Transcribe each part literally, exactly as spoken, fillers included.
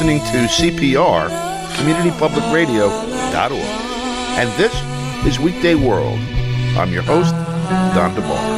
listening to C P R, community public radio dot org. And this is Weekday World. I'm your host, Don DeBar.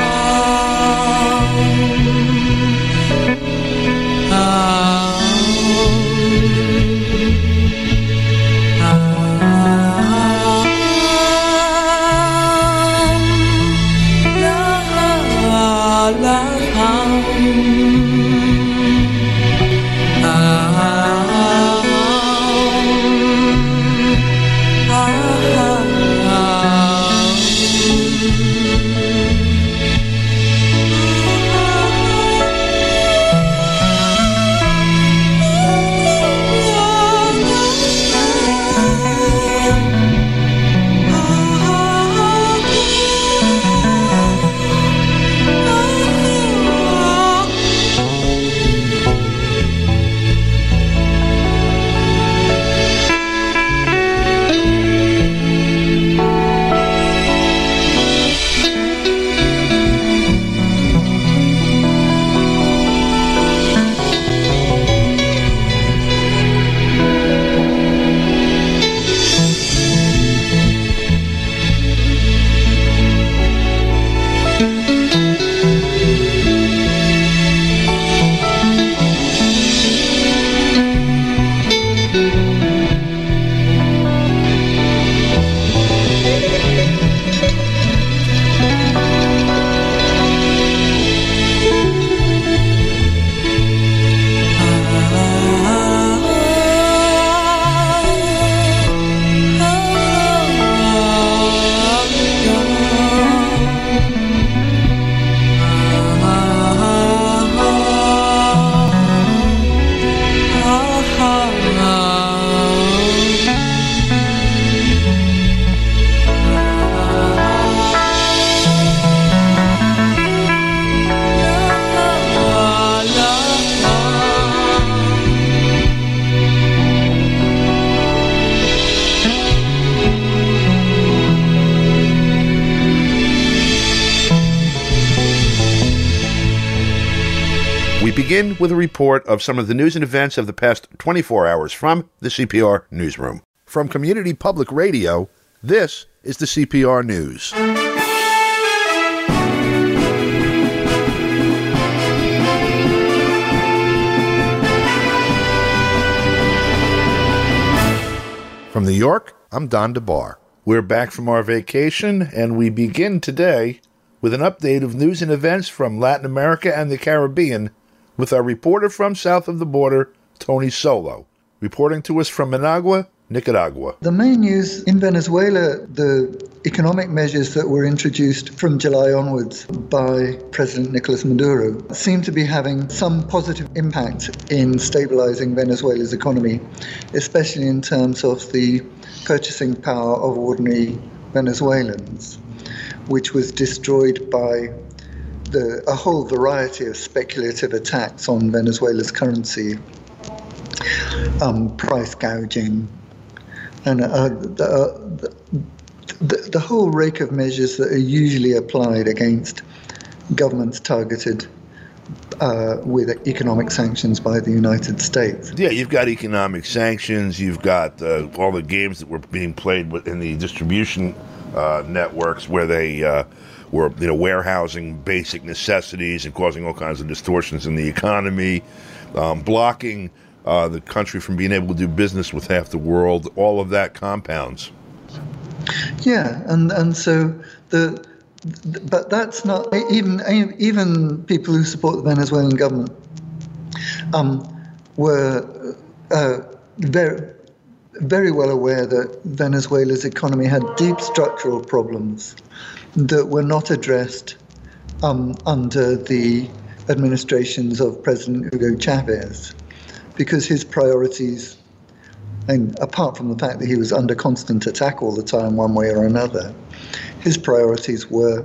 Begin with a report of some of the news and events of the past twenty-four hours from the C P R Newsroom. From Community Public Radio, this is the C P R News. From New York, I'm Don DeBar. We're back from our vacation, and we begin today with an update of news and events from Latin America and the Caribbean with our reporter from south of the border, Tony Solo, reporting to us from Managua, Nicaragua. The main news in Venezuela, the economic measures that were introduced from July onwards by President Nicolas Maduro seem to be having some positive impact in stabilizing Venezuela's economy, especially in terms of the purchasing power of ordinary Venezuelans, which was destroyed by The, a whole variety of speculative attacks on Venezuela's currency, um, price gouging, and uh, the, uh, the, the whole rake of measures that are usually applied against governments targeted uh, with economic sanctions by the United States. Yeah, you've got economic sanctions, you've got uh, all the games that were being played in the distribution uh, networks where they uh, were, you know, warehousing basic necessities and causing all kinds of distortions in the economy, um, blocking uh, the country from being able to do business with half the world. All of that compounds. Yeah, and and so the, but that's not even even people who support the Venezuelan government um, were uh, very very well aware that Venezuela's economy had deep structural problems that were not addressed um, under the administrations of President Hugo Chavez, because his priorities, and apart from the fact that he was under constant attack all the time one way or another, his priorities were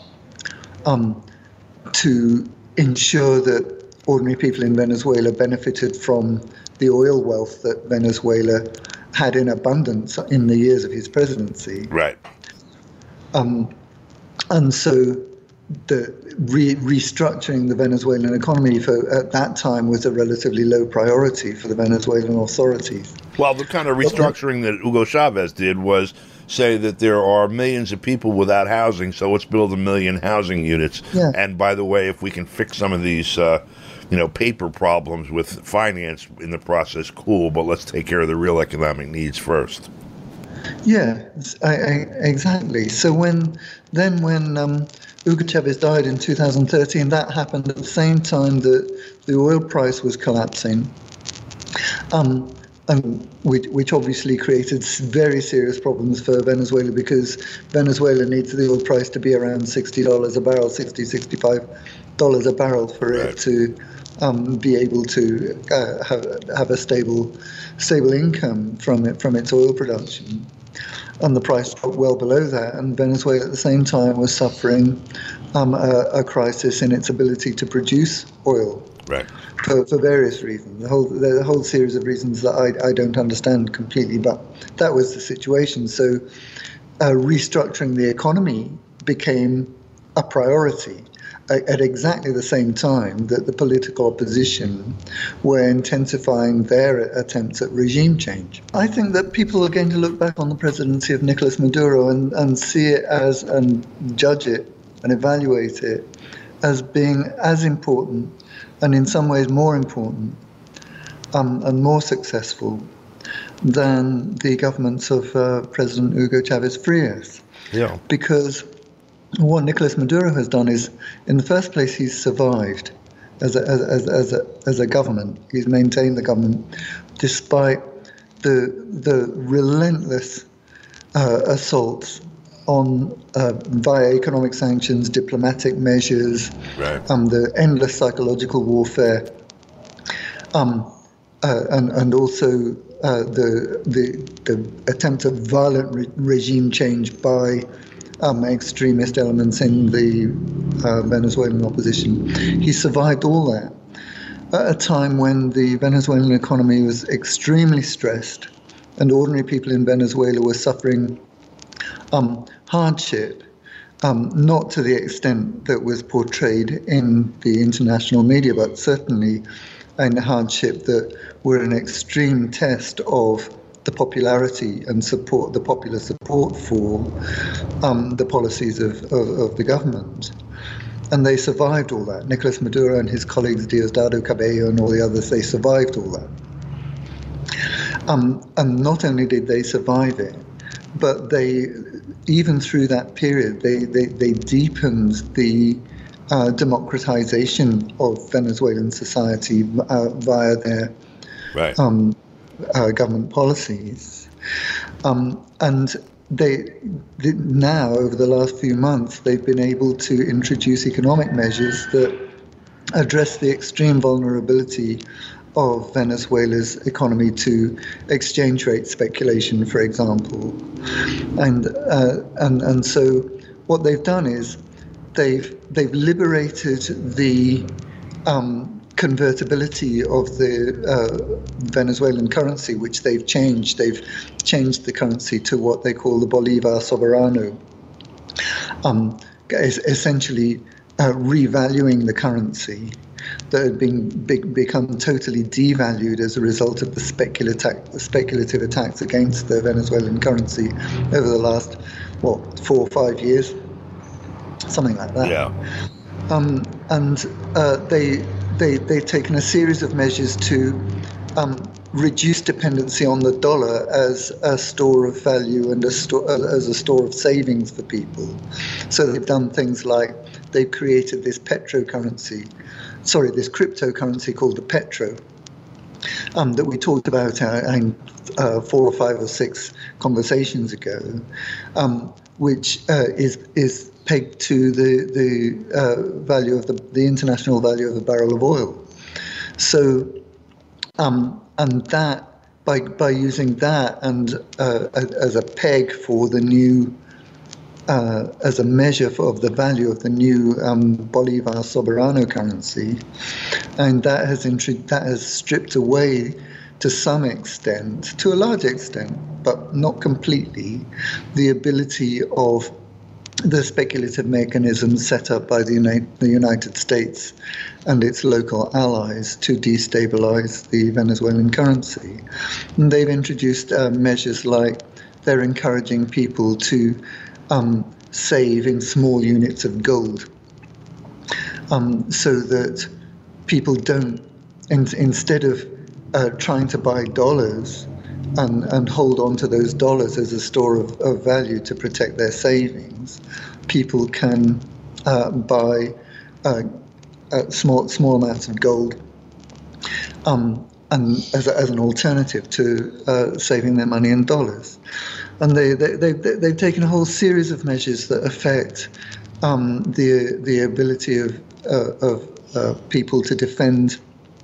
um, to ensure that ordinary people in Venezuela benefited from the oil wealth that Venezuela had in abundance in the years of his presidency. Right. Um, and so the re- restructuring the Venezuelan economy for, at that time was a relatively low priority for the Venezuelan authorities. Well, the kind of restructuring that Hugo Chavez did was say that there are millions of people without housing, so let's build a million housing units. Yeah. And by the way, if we can fix some of these, uh, you know, paper problems with finance in the process, cool, but let's take care of the real economic needs first. Yeah, I, I, exactly. So when then when um, Hugo Chavez died in two thousand thirteen, that happened at the same time that the oil price was collapsing, um, and which, which obviously created very serious problems for Venezuela, because Venezuela needs the oil price to be around sixty dollars a barrel, sixty, sixty-five dollars a barrel for right. it to um, be able to uh, have, have a stable stable income from it from its oil production. And the price dropped well below that, and Venezuela at the same time was suffering um, a, a crisis in its ability to produce oil, right? For, for various reasons, the whole the whole series of reasons that I, I don't understand completely, but that was the situation. So, uh, restructuring the economy became a priority at exactly the same time that the political opposition were intensifying their attempts at regime change. I think that people are going to look back on the presidency of Nicolas Maduro and, and see it as, and judge it and evaluate it as being as important, and in some ways more important um, and more successful than the governments of uh, President Hugo Chavez Frias. Yeah. Because what Nicolas Maduro has done is, in the first place, he's survived as a, as, as, a, as a government. He's maintained the government despite the the relentless uh, assaults on uh, via economic sanctions, diplomatic measures, right. um, the endless psychological warfare, um, uh, and and also uh, the the the attempt at violent re- regime change by Um, extremist elements in the uh, Venezuelan opposition. He survived all that at a time when the Venezuelan economy was extremely stressed and ordinary people in Venezuela were suffering um, hardship, um, not to the extent that was portrayed in the international media, but certainly a hardship that were an extreme test of the popularity and support, the popular support for um, the policies of, of, of the government. And they survived all that. Nicolas Maduro and his colleagues, Diosdado Cabello and all the others, they survived all that. Um, and not only did they survive it, but they, even through that period, they, they, they deepened the uh, democratization of Venezuelan society uh, via their right. um, Uh, government policies, um, and they, they now over the last few months they've been able to introduce economic measures that address the extreme vulnerability of Venezuela's economy to exchange rate speculation, for example, and uh, and and so what they've done is they've they've liberated the um, convertibility of the uh, Venezuelan currency, which they've changed. They've changed the currency to what they call the Bolivar Soberano, um, essentially uh, revaluing the currency that had been be, become totally devalued as a result of the speculative, speculative attacks against the Venezuelan currency over the last, what, four or five years? Something like that. Yeah. Um, and uh, they They, they've taken a series of measures to um, reduce dependency on the dollar as a store of value and a sto- as a store of savings for people. So they've done things like they've created this petrocurrency, sorry, this cryptocurrency called the Petro, um, that we talked about uh, in uh, four or five or six conversations ago, um, which uh, is is pegged to the the uh, value of the the international value of a barrel of oil. So, um, and that by by using that and uh, as a peg for the new, uh, as a measure for, of the value of the new um, Bolivar Soberano currency, and that has intri- that has stripped away to some extent, to a large extent, but not completely, the ability of the speculative mechanisms set up by the, Uni- the United States and its local allies to destabilize the Venezuelan currency. And they've introduced uh, measures like they're encouraging people to um, save in small units of gold, um, so that people don't, in, instead of uh, trying to buy dollars and, and hold on to those dollars as a store of, of value to protect their savings, people can uh, buy uh, uh, small small amounts of gold um, and as, a, as an alternative to uh, saving their money in dollars. And they, they, they, they've taken a whole series of measures that affect um, the the ability of, uh, of uh, people to defend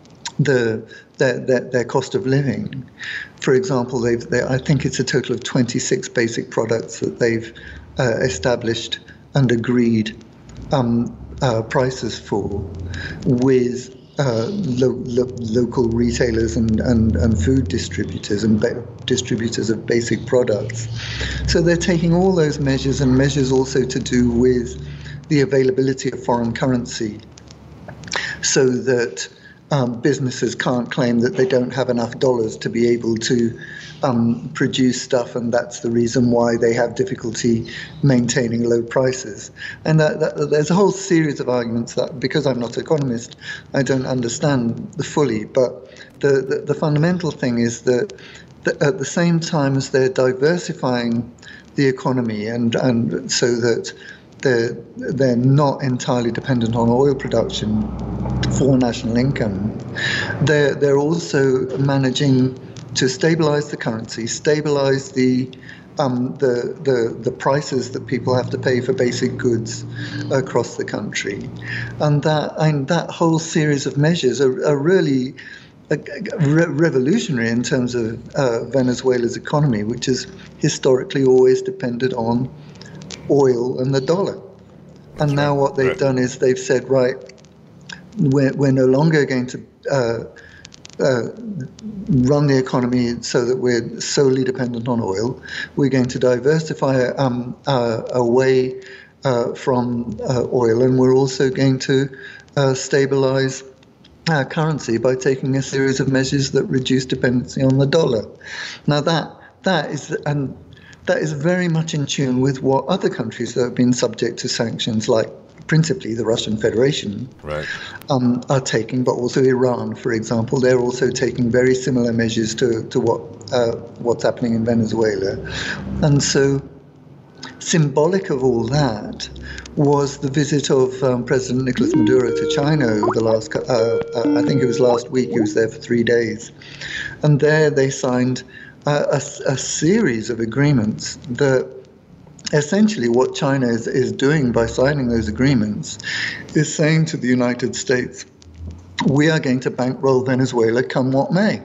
the their, their, their cost of living. For example, they've, they, I think it's a total of twenty-six basic products that they've uh, established and agreed um, uh, prices for with uh, lo- lo- local retailers and, and, and food distributors and ba- distributors of basic products. So they're taking all those measures and measures also to do with the availability of foreign currency, so that um, businesses can't claim that they don't have enough dollars to be able to um, produce stuff, and that's the reason why they have difficulty maintaining low prices. And that, that, there's a whole series of arguments that, because I'm not an economist, I don't understand fully. But the, the, the fundamental thing is that, that at the same time as they're diversifying the economy, and, and so that they're, they're not entirely dependent on oil production for national income, they're, they're also managing to stabilize the currency, stabilize the, um, the, the, the prices that people have to pay for basic goods across the country. And that, and that whole series of measures are, are really Re- revolutionary in terms of uh, Venezuela's economy, which has historically always depended on oil and the dollar. And That's now right. what they've right. done is they've said, right, we're, we're no longer going to uh, uh, run the economy so that we're solely dependent on oil. We're going to diversify um, uh, away uh, from uh, oil, and we're also going to uh, stabilize our currency by taking a series of measures that reduce dependency on the dollar. Now that that is and that is very much in tune with what other countries that have been subject to sanctions, like principally the Russian Federation, right. um, are taking, but also Iran, for example. They're also taking very similar measures to to what uh, what's happening in Venezuela, and so symbolic of all that was the visit of um, President Nicolas Maduro to China over the last, uh, uh, I think it was last week. He was there for three days. And there they signed uh, a, a series of agreements that essentially what China is, is doing by signing those agreements is saying to the United States, we are going to bankroll Venezuela come what may.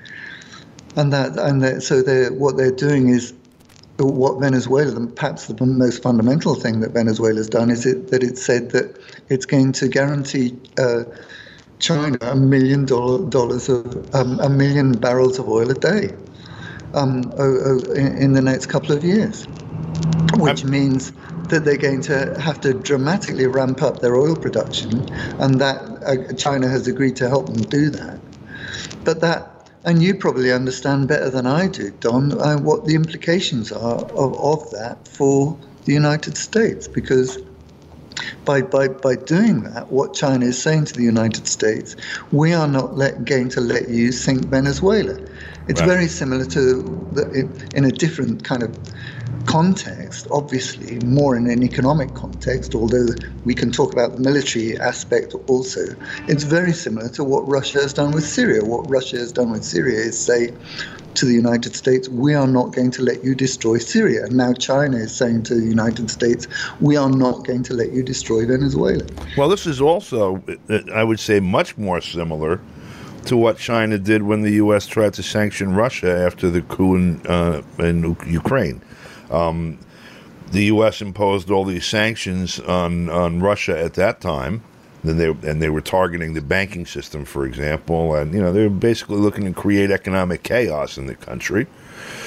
And that, and that, so they're, what they're doing is, what Venezuela, perhaps the most fundamental thing that Venezuela has done is it, that it said that it's going to guarantee uh, China a million dollar, dollars of um, a million barrels of oil a day um, oh, oh, in, in the next couple of years, which I'm- means that they're going to have to dramatically ramp up their oil production, and that uh, China has agreed to help them do that. But that. And you probably understand better than I do, Don, uh, what the implications are of, of that for the United States. Because by, by by doing that, what China is saying to the United States, we are not let, going to let you sink Venezuela. It's right. very similar to, the, in, in a different kind of context, obviously, more in an economic context, although we can talk about the military aspect also. It's very similar to what Russia has done with Syria. What Russia has done with Syria is say to the United States, we are not going to let you destroy Syria. And now China is saying to the United States, we are not going to let you destroy Venezuela. Well, this is also, I would say, much more similar to what China did when the U S tried to sanction Russia after the coup in, uh, in Ukraine. Um, the U S imposed all these sanctions on, on Russia at that time, and they and they were targeting the banking system, for example, and you know they were basically looking to create economic chaos in the country.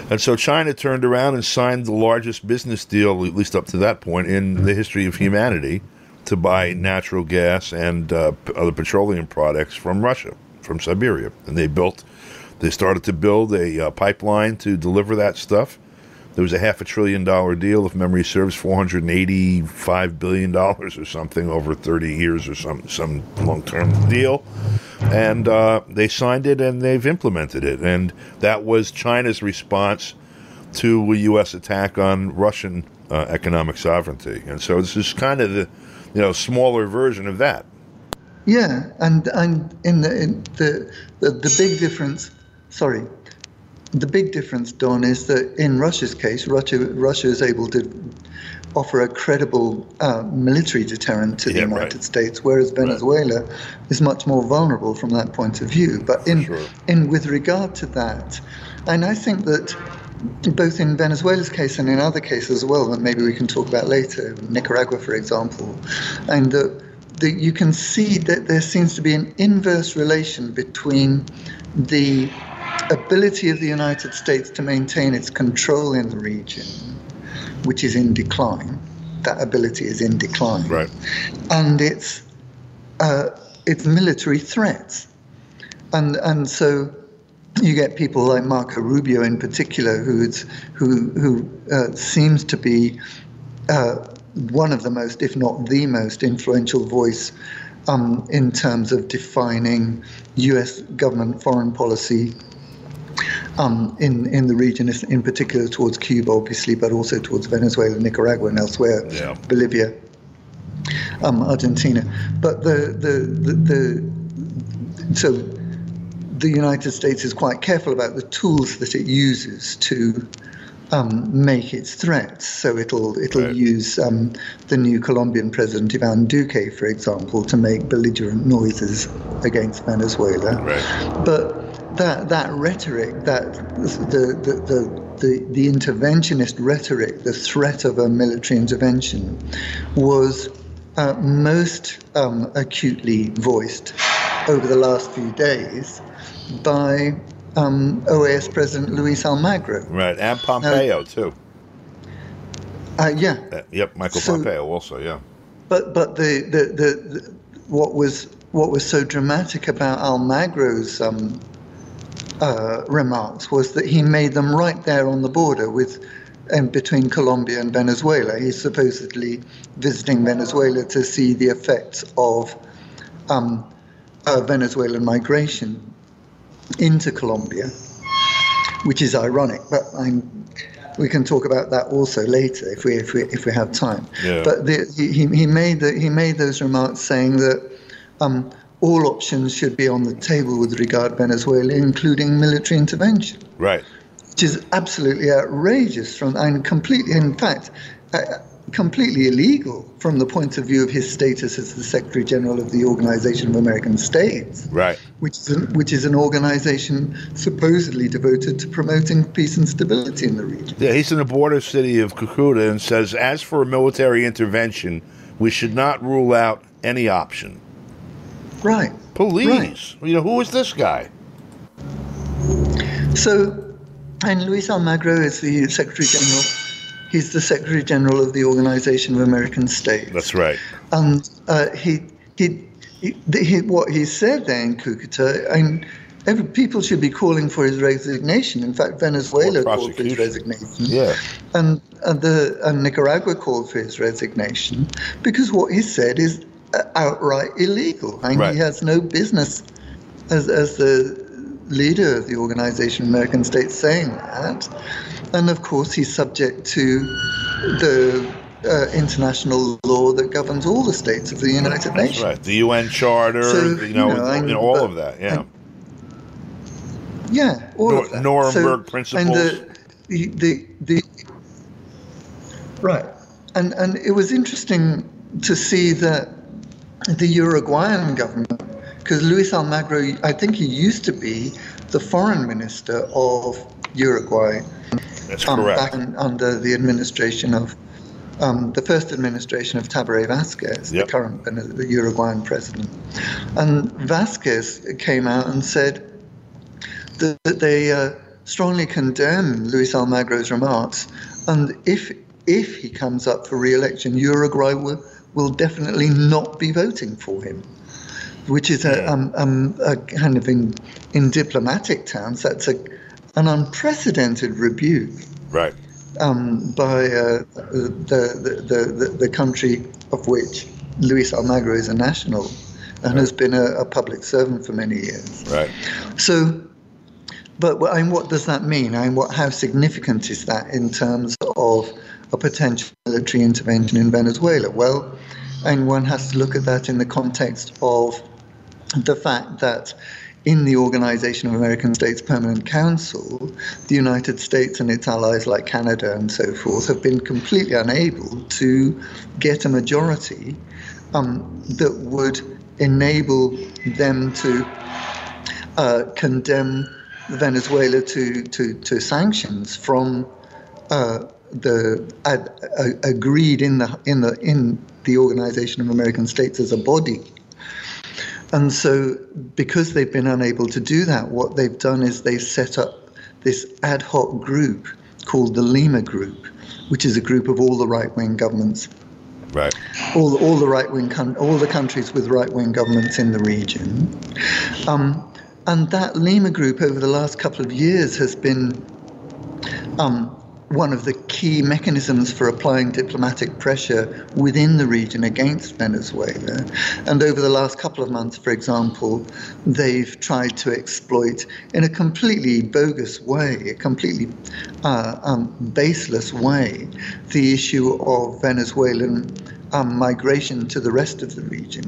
And so China turned around and signed the largest business deal, at least up to that point, in the history of humanity, to buy natural gas and uh, other petroleum products from Russia, from Siberia. And they built, they started to build a uh, pipeline to deliver that stuff. There was a half a trillion dollar deal, if memory serves, four hundred eighty-five billion dollars or something over thirty years or some, some long-term deal. And uh, they signed it and they've implemented it. And that was China's response to a U S attack on Russian uh, economic sovereignty. And so this is kind of the, you know, smaller version of that. Yeah, and and in the in the, the the big difference, sorry, the big difference, Don, is that in Russia's case, Russia Russia is able to offer a credible uh, military deterrent to the Yeah, United right. States, whereas Venezuela Right. is much more vulnerable from that point of view. But in Sure. in with regard to that, and I think that both in Venezuela's case and in other cases as well, that maybe we can talk about later, Nicaragua, for example, and that that you can see that there seems to be an inverse relation between the ability of the United States to maintain its control in the region, which is in decline. That ability is in decline. Right. And its uh, its military threats. And and so you get people like Marco Rubio in particular, who's who who uh, seems to be uh, one of the most, if not the most, influential voice um, in terms of defining U S government foreign policy um, in in the region, in particular towards Cuba, obviously, but also towards Venezuela, Nicaragua, and elsewhere, Yeah. Bolivia, um, Argentina. But the the the, the so. the United States is quite careful about the tools that it uses to um, make its threats. So it'll it'll Right. use um, the new Colombian president Ivan Duque, for example, to make belligerent noises against Venezuela. Right. But that that rhetoric, that the the the the, the interventionist rhetoric, the threat of a military intervention, was uh, most um, acutely voiced over the last few days by um, O A S President Luis Almagro. Right. And Pompeo, too. Uh, yeah. Uh, yep. Michael So- Pompeo also, yeah. But but the, the, the, the what was what was so dramatic about Almagro's um, uh, remarks was that he made them right there on the border with um, between Colombia and Venezuela. He's supposedly visiting Venezuela to see the effects of um, uh, Venezuelan migration into Colombia, which is ironic, but I'm, we can talk about that also later if we if we if we have time. Yeah. But the, he he made the, he made those remarks saying that um, all options should be on the table with regard to Venezuela, including military intervention, Right. which is absolutely outrageous from and completely, in fact, uh, completely illegal from the point of view of his status as the Secretary General of the Organization of American States. Right. Which is, an, which is an organization supposedly devoted to promoting peace and stability in the region. Yeah, he's in the border city of Cucuta and says, as for a military intervention, we should not rule out any option. Right. Please. Right. You know, who is this guy? So, and Luis Almagro is the Secretary General. He's the Secretary General of the Organization of American States. That's right. And uh, he, he, he, he, what he said there in Cucuta, and every, people should be calling for his resignation. In fact, Venezuela Or called for his prosecution. resignation. Yeah. And, and, the, and Nicaragua called for his resignation because what he said is uh, outright illegal. I mean, Right. he has no business as, as the leader of the Organization of American States saying that. And of course, he's subject to the uh, international law that governs all the states of the United That's Nations. right. The U N Charter, So, you know, you know, I and mean, all but- of that, yeah. Yeah, all Nor- of that. Nuremberg so, principles. And the, the, the, the right, and and it was interesting to see that the Uruguayan government, because Luis Almagro, I think he used to be the foreign minister of Uruguay. That's um, correct. Back in, under the administration of um, the first administration of Tabaré Vázquez, Yep. the current the Uruguayan president. And Vázquez came out and said that, that they uh, strongly condemn Luis Almagro's remarks. And if if he comes up for re-election, Uruguay will, will definitely not be voting for him, which is a, um, um, a kind of in in diplomatic terms, that's a an unprecedented rebuke. Right. Um, by uh, the, the, the, the country of which Luis Almagro is a national and right. has been a, a public servant for many years. Right. So, but I mean, what does that mean? I mean, what, how significant is that in terms of a potential military intervention in Venezuela? Well, and one has to look at that in the context of the fact that in the Organization of American States Permanent Council, the United States and its allies like Canada and so forth have been completely unable to get a majority um, that would enable them to uh, condemn Venezuela to, to, to sanctions from uh, the uh, agreed in the in the in the Organization of American States as a body. And so, because they've been unable to do that, what they've done is they've set up this ad hoc group called the Lima Group, which is a group of all the right-wing governments, right? All all the right-wing all the countries with right-wing governments in the region, um, and that Lima Group over the last couple of years has been um, one of the key mechanisms for applying diplomatic pressure within the region against Venezuela. And over the last couple of months, for example, they've tried to exploit in a completely bogus way, a completely uh, um, baseless way, the issue of Venezuelan um, migration to the rest of the region.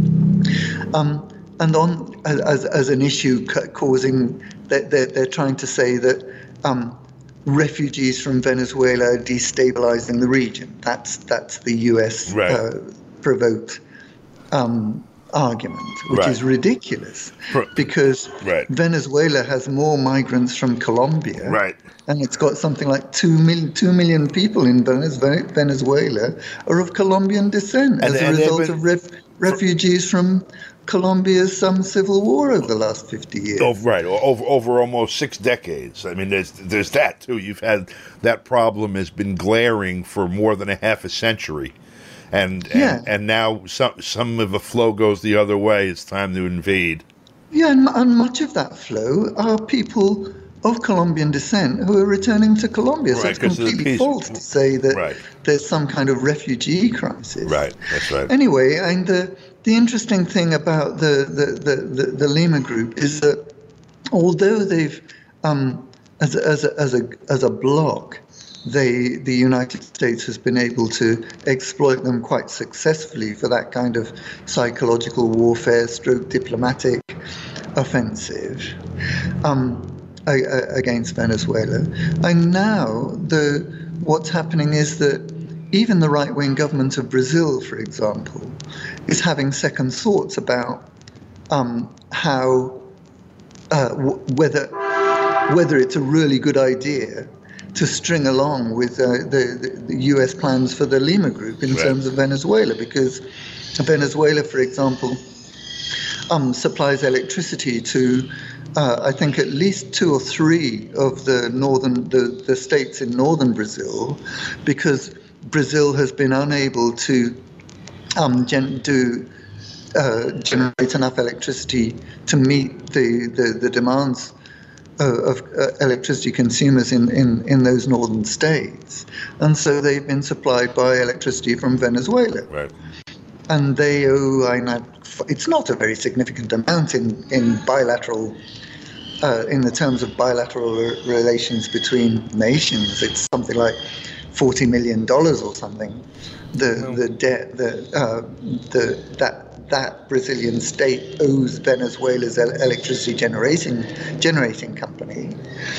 Um, and on as, as an issue ca- causing, they're, they're trying to say that um, refugees from Venezuela are destabilizing the region. That's that's the U S right. uh, provoked um, argument, which right. is ridiculous, Pro- because right. Venezuela has more migrants from Colombia, right. and it's got something like two million, two million people in Venezuela are of Colombian descent and, as and a result been, of ref- refugees from Colombia's some civil war over the last fifty years. Oh, right, over over almost six decades. I mean, there's there's that too. You've had that problem has been glaring for more than a half a century, and yeah. and, and now some some of the flow goes the other way. It's time to invade. Yeah, and, and much of that flow are people of Colombian descent who are returning to Colombia. So right, it's completely false to say that right. there's some kind of refugee crisis. Right, that's right. Anyway, and the the interesting thing about the the, the, the, the Lima Group is that although they've um, as a, as a, as a as a bloc, they the United States has been able to exploit them quite successfully for that kind of psychological warfare, stroke diplomatic offensive. Um, against Venezuela. And now the what's happening is that even the right-wing government of Brazil, for example, is having second thoughts about um, how uh, w- whether whether it's a really good idea to string along with uh, the, the U S plans for the Lima Group in right. terms of Venezuela, because Venezuela, for example, um, supplies electricity to Uh, I think at least two or three of the northern the, the states in northern Brazil, because Brazil has been unable to um, gen- do uh, generate enough electricity to meet the, the, the demands uh, of uh, electricity consumers in, in, in those northern states. And so they've been supplied by electricity from Venezuela. Right. And they owe, I know, it's not a very significant amount in, in bilateral Uh, in the terms of bilateral re- relations between nations. It's something like forty million dollars or something. The oh. the debt the uh, the that that Brazilian state owes Venezuela's el- electricity generating generating company,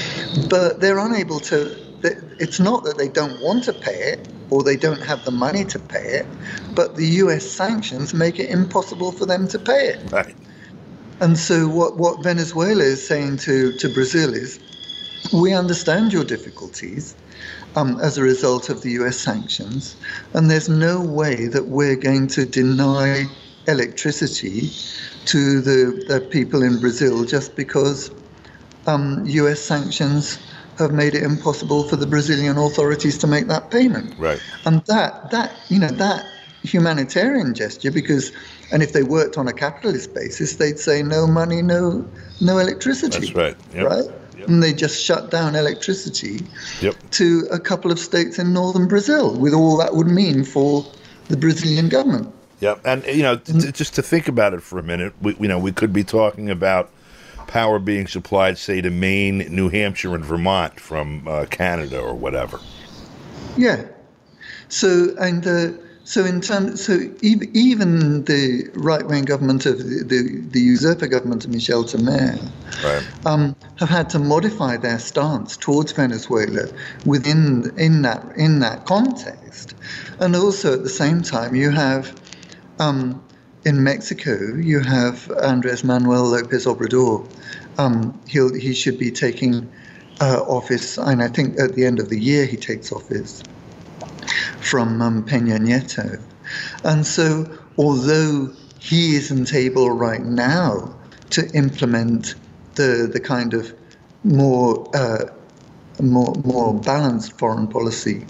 but they're unable to. It's not that they don't want to pay it or they don't have the money to pay it, but the U S sanctions make it impossible for them to pay it. Right. And so what, what Venezuela is saying to, to Brazil is, we understand your difficulties um, as a result of the U S sanctions, and there's no way that we're going to deny electricity to the, the people in Brazil just because um, U S sanctions have made it impossible for the Brazilian authorities to make that payment. Right. And that, that you know, that humanitarian gesture, because, and if they worked on a capitalist basis, they'd say no money, no no electricity. That's right. Yep. Right? Yep. And they just shut down electricity Yep. to a couple of states in northern Brazil, with all that would mean for the Brazilian government. Yeah, and you know, t- just to think about it for a minute, we, you know, we could be talking about power being supplied, say, to Maine, New Hampshire, and Vermont from uh, Canada or whatever. Yeah. So and uh, so in terms, so even, even the right-wing government of the, the, the usurper government of Michel Temer Right. um, have had to modify their stance towards Venezuela within in that in that context, and also at the same time you have. Um, in Mexico, you have Andrés Manuel López Obrador. Um, he'll, he should be taking uh, office, and I think at the end of the year he takes office from um, Peña Nieto. And so, although he isn't able right now to implement the the kind of more uh, more more balanced foreign policy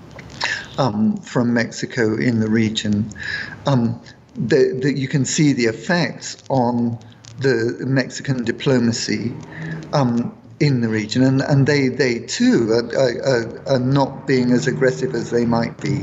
Um, from Mexico in the region, um, that you can see the effects on the Mexican diplomacy um, in the region, and, and they they too are, are, are not being as aggressive as they might be.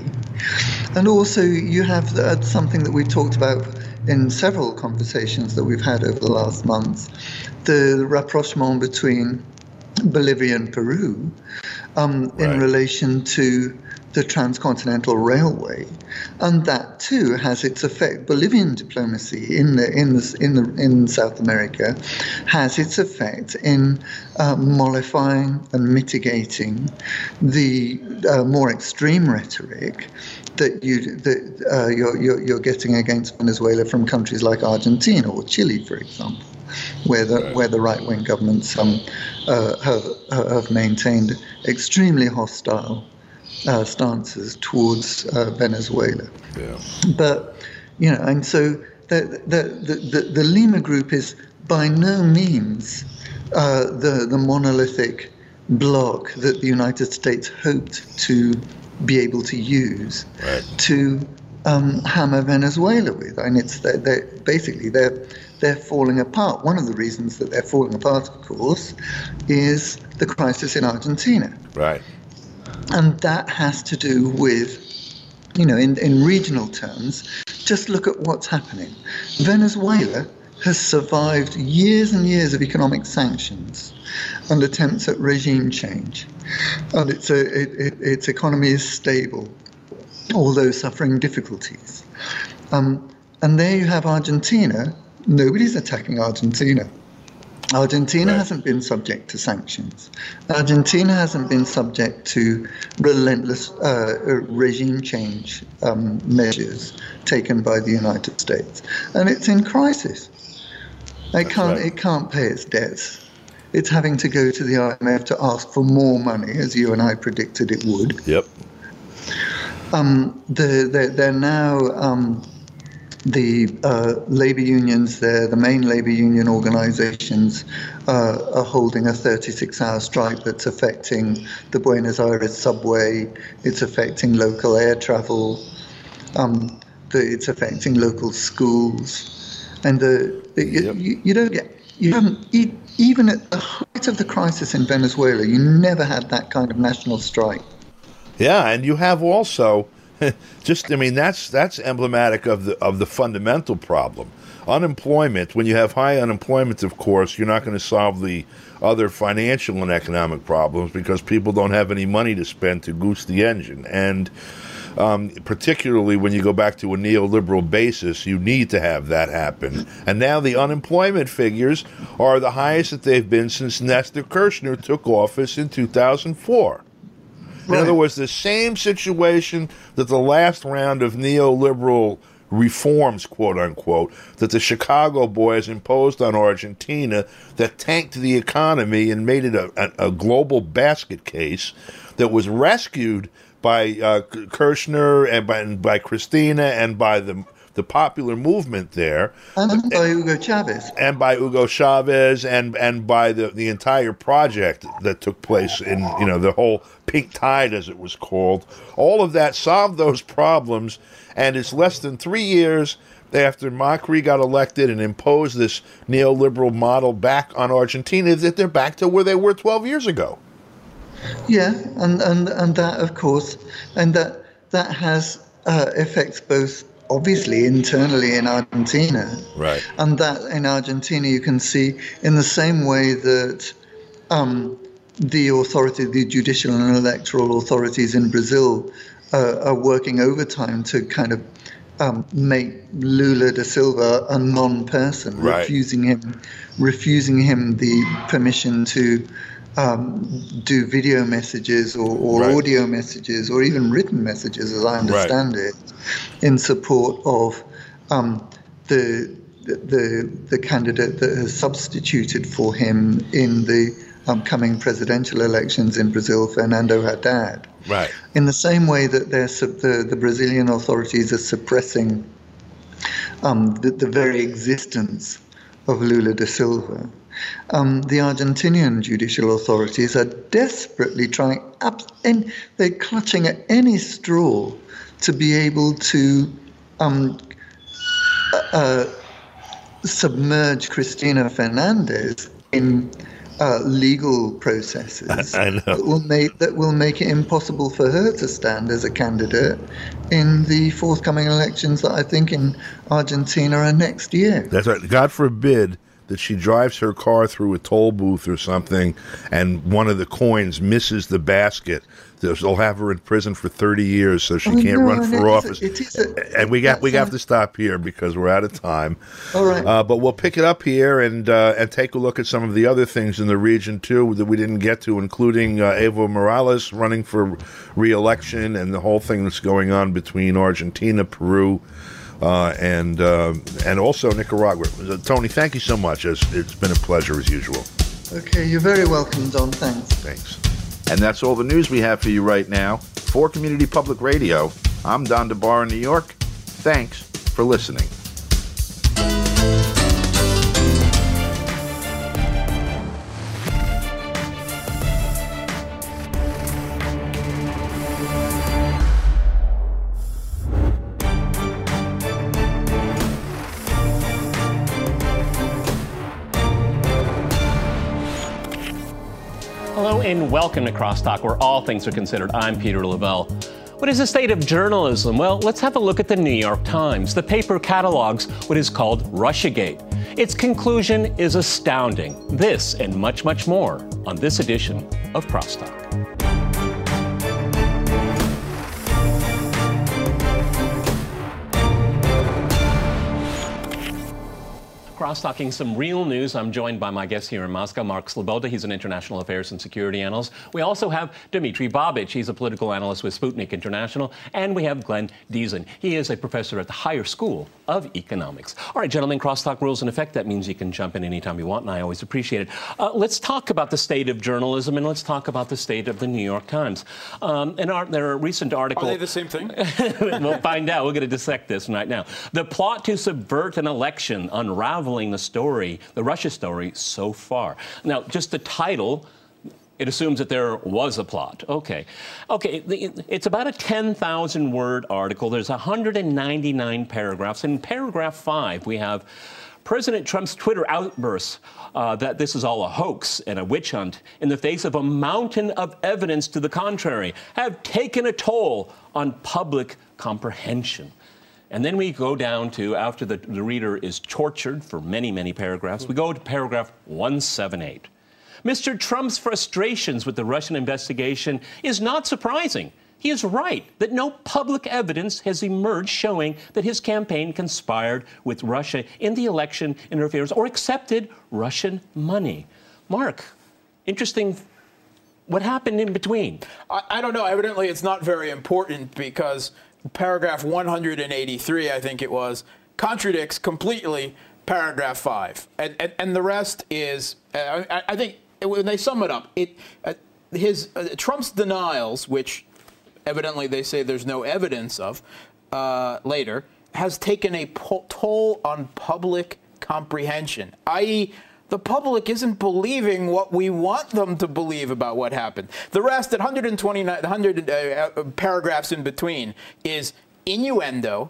And also you have the, something that we talked about in several conversations that we've had over the last months, the rapprochement between Bolivia and Peru um, in Right. relation to the transcontinental railway, and that too has its effect. Bolivian diplomacy in the in the, in the in South America has its effect in uh, mollifying and mitigating the uh, more extreme rhetoric that you that uh, you're, you're you're getting against Venezuela from countries like Argentina or Chile, for example, where the Right. where the right wing governments um, uh, have have maintained extremely hostile Uh, stances towards uh, Venezuela. Yeah. But, you know, and so the, the, the, the, the Lima Group is by no means uh, the, the monolithic bloc that the United States hoped to be able to use Right. to um, hammer Venezuela with. And it's they're, they're, basically they're, they're falling apart. One of the reasons that they're falling apart, of course, is the crisis in Argentina. Right. And that has to do with, you know, in, in regional terms, just look at what's happening. Venezuela has survived years and years of economic sanctions and attempts at regime change. And it's a, it, it, its economy is stable, although suffering difficulties. Um, and there you have Argentina. Nobody's attacking Argentina. Argentina Right. hasn't been subject to sanctions. Argentina hasn't been subject to relentless uh, regime change um, measures taken by the United States, and it's in crisis. It can't. right. It can't pay its debts. It's having to go to the I M F to ask for more money, as you and I predicted it would. Yep. Um, the, they're, they're now. Um, The uh, labor unions there, the main labor union organizations, uh, are holding a thirty-six hour strike that's affecting the Buenos Aires subway. It's affecting local air travel. Um, the, it's affecting local schools. And the, the, Yep. you, you don't get, you haven't, e- even at the height of the crisis in Venezuela, you never had that kind of national strike. Yeah, and you have also just, I mean, that's that's emblematic of the of the fundamental problem. Unemployment, when you have high unemployment, of course, you're not going to solve the other financial and economic problems because people don't have any money to spend to goose the engine. And um, particularly when you go back to a neoliberal basis, you need to have that happen. And now the unemployment figures are the highest that they've been since Nestor Kirchner took office in two thousand four. In Right. other words, the same situation that the last round of neoliberal reforms, quote unquote, that the Chicago boys imposed on Argentina that tanked the economy and made it a, a, a global basket case that was rescued by uh, Kirchner and by, and by Christina and by the the popular movement there. And by Hugo Chavez. And by Hugo Chavez and, and by the, the entire project that took place in, you know, the whole Pink Tide, as it was called. All of that solved those problems, and it's less than three years after Macri got elected and imposed this neoliberal model back on Argentina that they're back to where they were twelve years ago. Yeah, and, and, and that, of course, and that that has uh, effects both obviously internally in Argentina. Right. And that in Argentina you can see in the same way that um, the authority, the judicial and electoral authorities in Brazil uh, are working overtime to kind of um, make Lula da Silva a non-person, right. refusing him, refusing him the permission to Um, do video messages or, or right. audio messages or even written messages, as I understand right. it, in support of um, the, the the candidate that has substituted for him in the upcoming presidential elections in Brazil, Fernando Haddad. Right. In the same way that they're the, the Brazilian authorities are suppressing um, the, the very existence of Lula da Silva. Um, the Argentinian judicial authorities are desperately trying, and they're clutching at any straw to be able to um, uh, submerge Cristina Fernandez in uh, legal processes I, I know. that will make that will make it impossible for her to stand as a candidate in the forthcoming elections that I think in Argentina are next year. That's right. God forbid that she drives her car through a toll booth or something and one of the coins misses the basket. They'll have her in prison for thirty years so she oh, can't no, run for it office. Is a, it is a, and we got we have to stop here because we're out of time. All right. Uh, but we'll pick it up here and uh, and take a look at some of the other things in the region, too, that we didn't get to, including uh, Evo Morales running for re-election and the whole thing that's going on between Argentina, Peru, Uh, and uh, and also Nicaragua. Uh, Tony, thank you so much. It's, it's been a pleasure as usual. Okay, you're very welcome, Don. Thanks. Thanks. And that's all the news we have for you right now. For Community Public Radio, I'm Don DeBar in New York. Thanks for listening. Hello and welcome to Crosstalk, where all things are considered. I'm Peter Lavelle. What is the state of journalism? Well, let's have a look at the New York Times. The paper catalogs what is called Russiagate. Its conclusion is astounding. This and much, much more on this edition of Crosstalk. Cross-talking some real news. I'm joined by my guest here in Moscow, Mark Sleboda. He's an international affairs and security analyst. We also have Dmitry Babich. He's a political analyst with Sputnik International. And we have Glenn Deason. He is a professor at the Higher School of Economics. All right, gentlemen, crosstalk rules in effect. That means you can jump in anytime you want, and I always appreciate it. Uh, let's talk about the state of journalism, and let's talk about the state of the New York Times. Um, and our, there are a recent article. Are they the same thing? We'll find out. We're going to dissect this right now. The plot to subvert an election, unraveling the story, the Russia story so far. Now, just the title, it assumes that there was a plot. Okay. Okay, it's about a ten thousand word article. There's one hundred ninety-nine paragraphs. In paragraph five, we have President Trump's Twitter outbursts uh, that this is all a hoax and a witch hunt in the face of a mountain of evidence to the contrary have taken a toll on public comprehension. And then we go down to, after the, the reader is tortured for many, many paragraphs, we go to paragraph one seventy-eight. Mister Trump's frustrations with the Russian investigation is not surprising. He is right that no public evidence has emerged showing that his campaign conspired with Russia in the election interference or accepted Russian money. Mark, interesting. What happened in between? I, I don't know. Evidently, it's not very important because paragraph one hundred eighty-three, I think it was, contradicts completely paragraph five. And, and, and the rest is, uh, I, I think, when they sum it up, it uh, his uh, Trump's denials, which evidently they say there's no evidence of uh, later, has taken a po- toll on public comprehension, that is, the public isn't believing what we want them to believe about what happened. The rest, at one hundred twenty-nine, one hundred uh, paragraphs in between, is innuendo,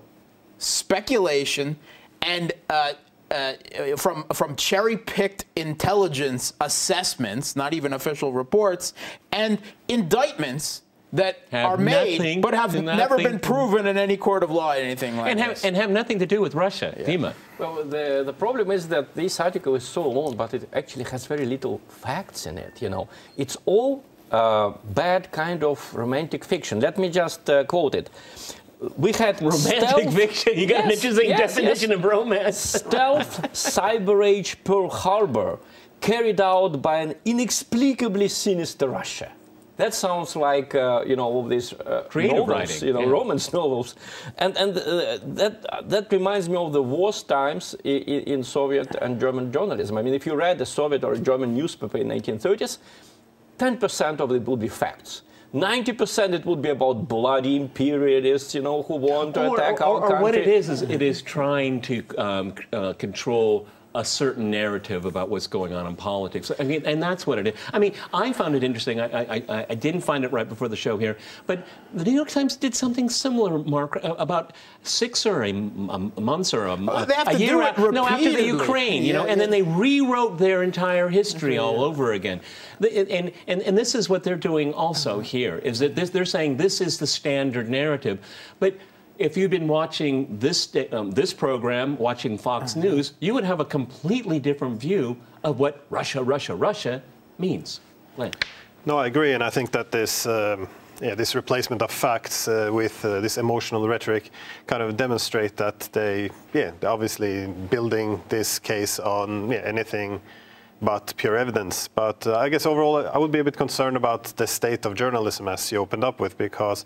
speculation, and uh, uh, from from cherry-picked intelligence assessments, not even official reports, and indictments that have are made nothing, but have never been proven in any court of law, anything like and have, this. And have nothing to do with Russia. Yeah. Dima. Well, the, the problem is that this article is so long, but it actually has very little facts in it, you know. It's all uh, bad kind of romantic fiction. Let me just uh, quote it. We had romantic stealth, fiction. You got yes, an interesting yes, definition yes. of romance. Stealth cyber age Pearl Harbor carried out by an inexplicably sinister Russia. That sounds like uh, you know all these uh, creative novels, writing, you know, yeah. romance novels, and and uh, that uh, that reminds me of the worst times in, in Soviet and German journalism. I mean, if you read a Soviet or a German newspaper in the nineteen thirties, ten percent of it would be facts. ninety percent it would be about bloody imperialists, you know, who want to or, attack or, our or country. Or what it is is it is trying to um, uh, control a certain narrative about what's going on in politics. I mean, and that's what it is. I mean, I found it interesting. I, I, I didn't find it right before the show here, but the New York Times did something similar, Mark, about six or a, a months or a, oh, they have a to year do after, it no, after the repeatedly. Ukraine, you yeah, know, yeah. and then they rewrote their entire history all over again. The, and, and, and this is what they're doing also here, is that this, they're saying this is the standard narrative. But if you'd been watching this um, this program, watching Fox uh-huh. News, you would have a completely different view of what Russia, Russia, Russia means. Len. No, I agree, and I think that this um, yeah, this replacement of facts uh, with uh, this emotional rhetoric kind of demonstrate that they yeah they're obviously building this case on yeah, anything but pure evidence. But uh, I guess overall, I would be a bit concerned about the state of journalism, as you opened up with, because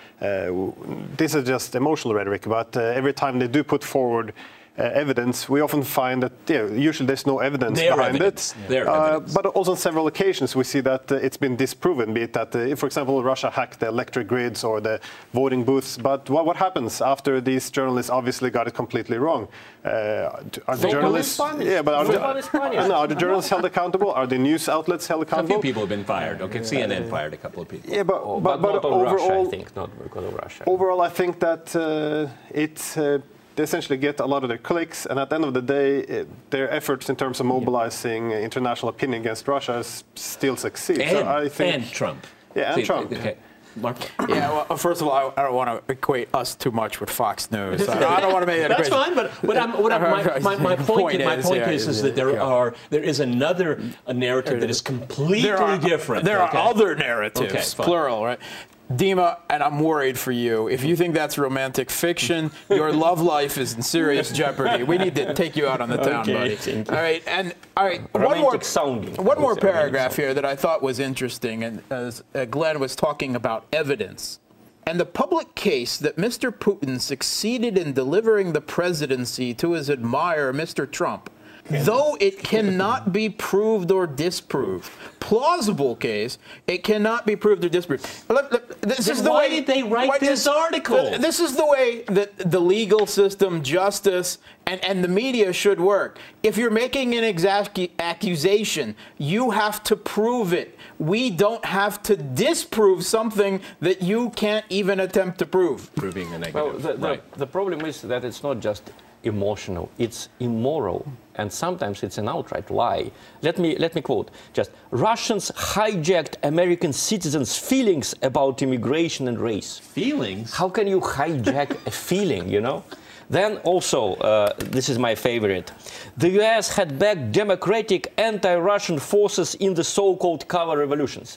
Uh, this is just emotional rhetoric, but uh, every time they do put forward uh, evidence, we often find that yeah, usually there's no evidence Their behind evidence. it. Their uh, evidence. But also on several occasions, we see that uh, it's been disproven, be it that, uh, if, for example, Russia hacked the electric grids or the voting booths. But what, what happens after these journalists obviously got it completely wrong? Uh, are the journalists? Yeah, but are the, no, are the journalists held accountable? Are the news outlets held accountable? A few people have been fired. Okay, C N N fired a couple of people. Yeah, but oh, but, but, but not on overall, Russia, I think, not because of Russia. Overall, I think that uh, it. Uh, They essentially get a lot of their clicks, and at the end of the day, it, their efforts in terms of mobilizing yeah. international opinion against Russia still succeed. And, so I think, and Trump. Yeah, and See, Trump. Okay. Mark? Yeah, well, first of all, I, I don't want to equate us too much with Fox News. I, I don't want to make that That's equation. fine, but, but I'm, what I'm, my, my, my point, point my is, point yeah, is, is yeah, that there yeah. are there is another a narrative that is completely there are, different. There okay? are other narratives, okay, plural, right? Dima, and I'm worried for you. If you think that's romantic fiction, your love life is in serious jeopardy. We need to take you out on the town, okay, buddy. All right, and all right, romantic one more sounding. One more paragraph here that I thought was interesting, and as uh, Glenn was talking about evidence. And the public case that Mister Putin succeeded in delivering the presidency to his admirer, Mister Trump, though it cannot be proved or disproved. Plausible case, it cannot be proved or disproved. This then is the why way, did they write this article? This is the way that the legal system, justice, and, and the media should work. If you're making an exact accusation, you have to prove it. We don't have to disprove something that you can't even attempt to prove. Proving the negative. Well, the, the, right. the problem is that it's not just emotional, it's immoral, and sometimes it's an outright lie. Let me let me quote just: Russians hijacked American citizens' feelings about immigration and race. Feelings? How can you hijack a feeling, you know? Then also, uh, this is my favorite, the U S had backed democratic anti-Russian forces in the so-called cover revolutions.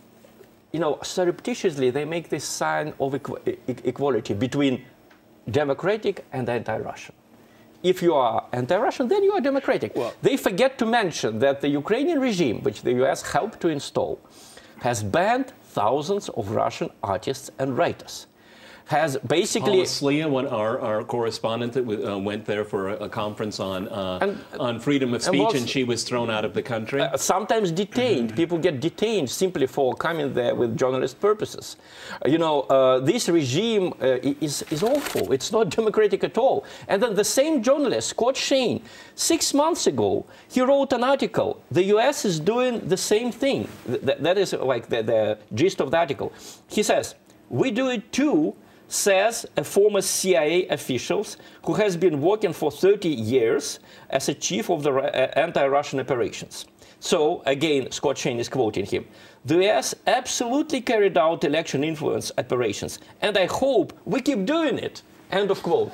You know, surreptitiously they make this sign of equ equality between democratic and anti-Russian. If you are anti-Russian, then you are democratic. Well, they forget to mention that the Ukrainian regime, which the U S helped to install, has banned thousands of Russian artists and writers, has basically... Paula Slia, one, our, our correspondent that uh, went there for a, a conference on uh, and, on freedom of speech, and, and, and she was thrown out of the country. Uh, sometimes detained. People get detained simply for coming there with journalist purposes. Uh, you know, uh, this regime uh, is, is awful. It's not democratic at all. And then the same journalist, Scott Shane, six months ago, he wrote an article. The U S is doing the same thing. Th that is like the, the gist of the article. He says, we do it too, says a former C I A official who has been working for thirty years as a chief of the uh, anti-Russian operations. So, again, Scott Shane is quoting him. The U S absolutely carried out election influence operations, and I hope we keep doing it. End of quote.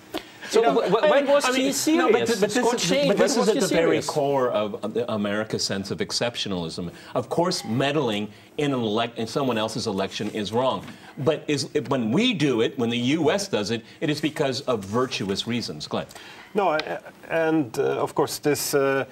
So you know, when was I mean, he serious? No, but, but this, is, Shane, but this is at the serious? very core of, of the America's sense of exceptionalism. Of course, meddling in, an elect, in someone else's election is wrong. But is, when we do it, when the U S does it, it is because of virtuous reasons. Glenn. No, and uh, of course this... Uh,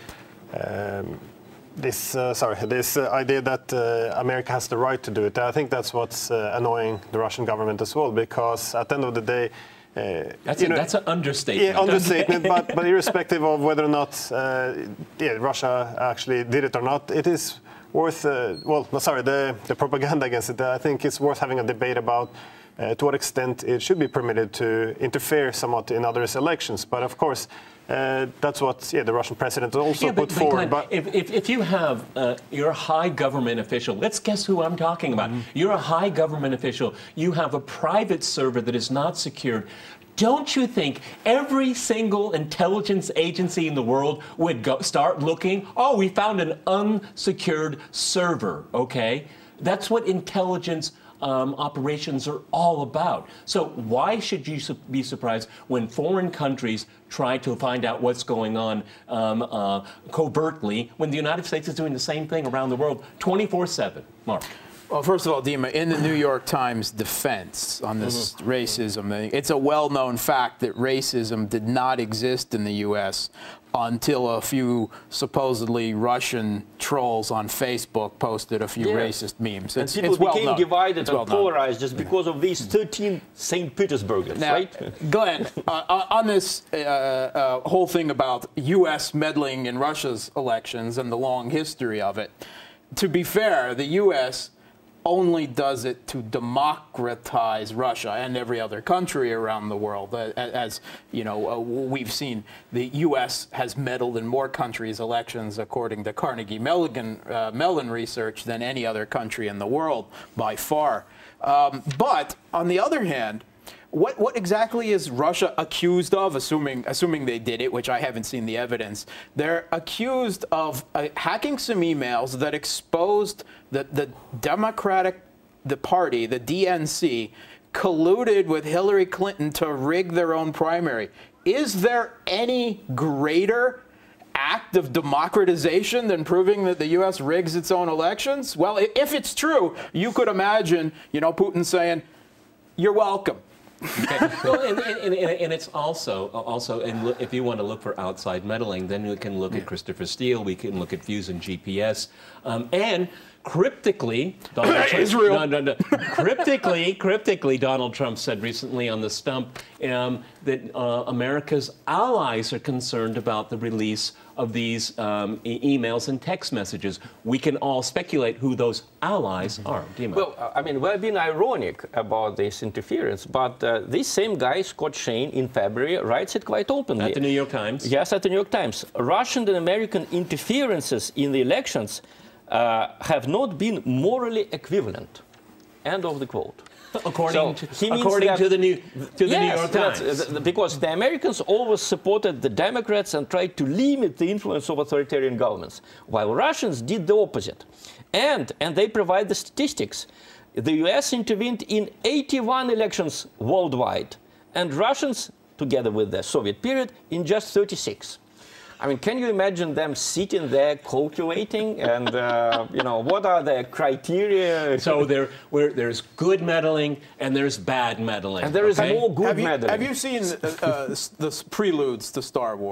um, This, uh, sorry, this uh, idea that uh, America has the right to do it, I think that's what's uh, annoying the Russian government as well, because at the end of the day, uh, that's, you a, know, that's an understatement. Yeah, understatement, but, but irrespective of whether or not uh, yeah, Russia actually did it or not, it is worth, uh, well, no, sorry, the, the propaganda against it, I think it's worth having a debate about uh, to what extent it should be permitted to interfere somewhat in others' elections. But of course, Uh, that's what yeah, the Russian president also yeah, put but, forward. But But if, if, if you have, uh, you're a high government official, let's guess who I'm talking about. Mm-hmm. You're a high government official. You have a private server that is not secured. Don't you think every single intelligence agency in the world would go, start looking? Oh, we found an unsecured server, okay? That's what intelligence Um, operations are all about. So why should you su be surprised when foreign countries try to find out what's going on um, uh, covertly when the United States is doing the same thing around the world twenty-four seven? Mark. Well, first of all, Dima, in the New York Times defense on this mm-hmm. racism thing, it's a well-known fact that racism did not exist in the U S until a few supposedly Russian trolls on Facebook posted a few yeah. racist memes. And it's, people it's well became known. divided it's and well polarized just because of these thirteen Saint Petersburgers, now, right? Glenn, uh, on this uh, uh, whole thing about U S meddling in Russia's elections and the long history of it, to be fair, the U S only does it to democratize Russia and every other country around the world. As you know, uh, we've seen, the U S has meddled in more countries' elections, according to Carnegie Mellon, uh, Mellon research, than any other country in the world by far. Um, but on the other hand, What, what exactly is Russia accused of, assuming, assuming they did it, which I haven't seen the evidence? They're accused of uh, hacking some emails that exposed the, the Democratic the Party, the D N C, colluded with Hillary Clinton to rig their own primary. Is there any greater act of democratization than proving that the U S rigs its own elections? Well, if it's true, you could imagine, you know, Putin saying, "You're welcome." Okay. Well, and, and, and, and it's also, also, and look, if you want to look for outside meddling, then we can look yeah. at Christopher Steele, we can look at Fusion G P S, um, and cryptically, Donald Trump, Israel. No, no, no. cryptically, cryptically, Donald Trump said recently on the stump um, that uh, America's allies are concerned about the release of these um, e emails and text messages. We can all speculate who those allies mm-hmm. are. Dima. Well, I mean, we're being ironic about this interference, but uh, this same guy, Scott Shane, in February, writes it quite openly. At the New York Times? Yes, at the New York Times. Russian and American interferences in the elections Uh, have not been morally equivalent. End of the quote. According, so to, according to the New to the yes, New York Times, uh, because the Americans always supported the Democrats and tried to limit the influence of authoritarian governments, while Russians did the opposite. And and they provide the statistics. The U S intervened in eighty-one elections worldwide, and Russians, together with the Soviet period, in just thirty-six. I mean, can you imagine them sitting there calculating and, uh, you know, what are the criteria? So there, where there's good meddling and there's bad meddling. And there is okay? more good have you, meddling. Have you seen uh, uh, the preludes to Star Wars?